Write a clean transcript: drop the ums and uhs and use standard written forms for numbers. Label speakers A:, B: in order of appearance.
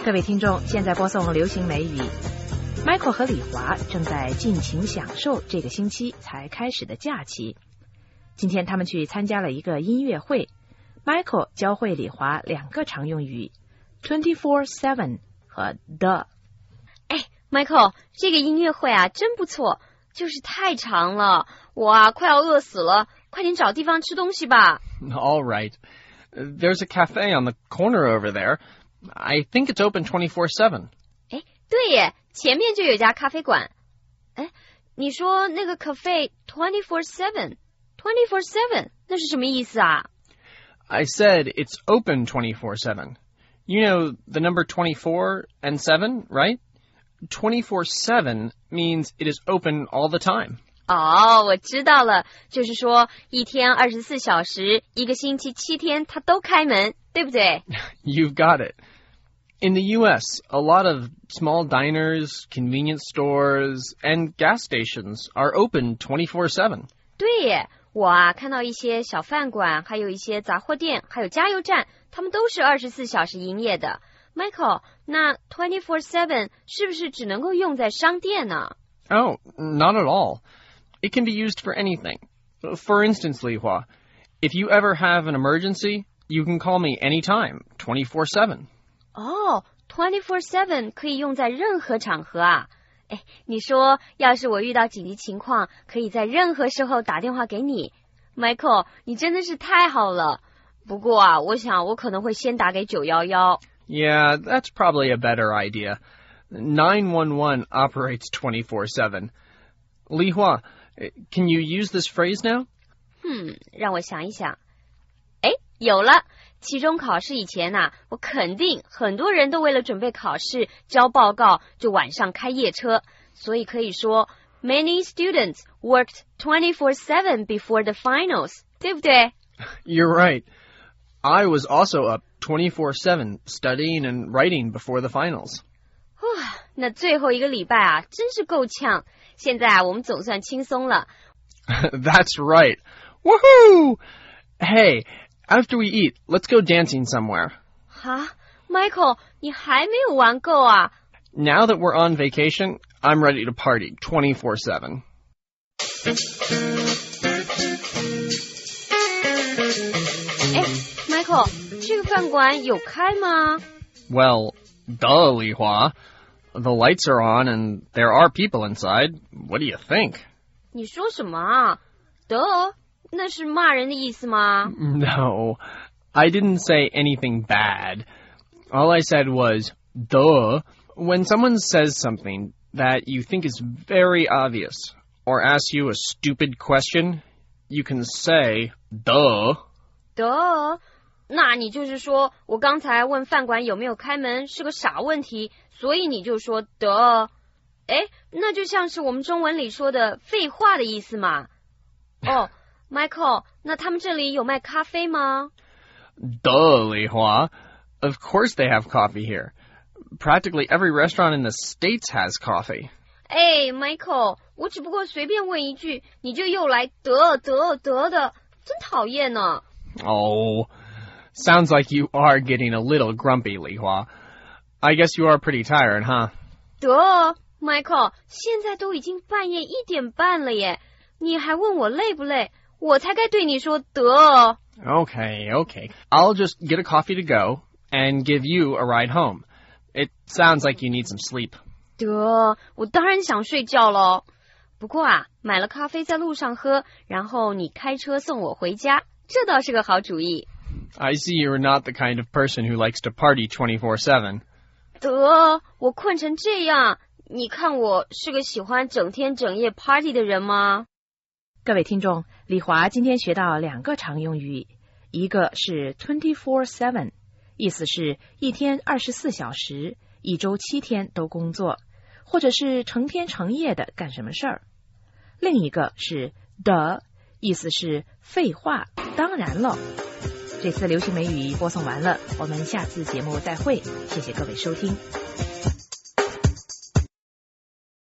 A: 各位听众，现在播送流行美语。Michael 和李华正在尽情享受这个星期才开始的假期。今天他们去参加了一个音乐会。Michael 教会李华2个常用语 24/7 和 the。
B: Michael， 这个音乐会啊真不错，就是太长了，我啊快要饿死了，快点找地方吃东西吧。
C: All right. There's a cafe on the corner over there. I think it's open 24/7.
B: 对耶，前面就有家咖啡馆。你说那个 cafe 24/7 那是什么意思啊？
C: I said it's open 24/7. You know the number 24 and 7, right? 24/7 means it is open all the time.
B: 我知道了，就是说一天24小时，一个星期7天它都开门，对不对？
C: You've got it. In the U.S., a lot of small diners, convenience stores, and gas stations are open 24/7.
B: 对耶，我啊看到一些小饭馆，还有一些杂货店，还有加油站，他们都是24小时营业的。Michael， 那 24/7 是不是只能够用在商店呢？
C: Oh, not at all. It can be used for anything. For instance, Li Hua, if you ever have an emergency, you can call me anytime, 24/7.
B: 24/7 可以用在任何场合啊。你说要是我遇到紧急情况，可以在任何时候打电话给你。Michael， 你真的是太好了。不过啊，我想我可能会先打给911。
C: Yeah, that's probably a better idea. 911 operates 24/7. Li Hua, can you use this phrase now?
B: 让我想一想。有了。期中考试以前啊，我肯定很多人都为了准备考试交报告就晚上开夜车，所以可以说 Many students worked 24/7 before the finals， 对不对？
C: You're right. I was also up 24/7 studying and writing before the finals.
B: 那最后一个礼拜啊，真是够呛。现在啊，我们总算轻松了。
C: That's right. Woohoo! Hey,After we eat, let's go dancing somewhere.
B: Michael, 你还没有玩够啊？
C: Now that we're on vacation, I'm ready to party 24/7.
B: Michael, 这个饭馆有开吗？
C: Well, duh, Li Hua. The lights are on and there are people inside. What do you think?
B: 你说什么啊？那是骂人的意思吗？
C: No, I didn't say anything bad. All I said was, duh. When someone says something that you think is very obvious or asks you a stupid question, you can say, duh.
B: 那你就是说我刚才问饭馆有没有开门是个傻问题，所以你就说那就像是我们中文里说的废话的意思嘛。Michael, 那他们这里有卖咖啡吗？
C: Duh, Li Hua. Of course they have coffee here. Practically every restaurant in the States has coffee.
B: Michael, 我只不过随便问一句，你就又来的，真讨厌呢。
C: Oh, sounds like you are getting a little grumpy, Li Hua. I guess you are pretty tired, huh?
B: Michael, 现在都已经半夜1点半了耶，你还问我累不累？我才该对你说得。
C: Okay. I'll just get a coffee to go and give you a ride home. It sounds like you need some sleep.
B: 我当然想睡觉咯。不过啊，买了咖啡在路上喝，然后你开车送我回家，这倒是个好主意。
C: I see you're not the kind of person who likes to party 24/7.
B: 我困成这样，你看我是个喜欢整天整夜 party 的人吗？
A: 各位听众，李华今天学到2个常用语，一个是 24/7， 意思是一天24小时，一周7天都工作，或者是成天成夜的干什么事儿。另一个是 the， 意思是废话，当然了。这次流行美语播送完了，我们下次节目再会，谢谢各位收听。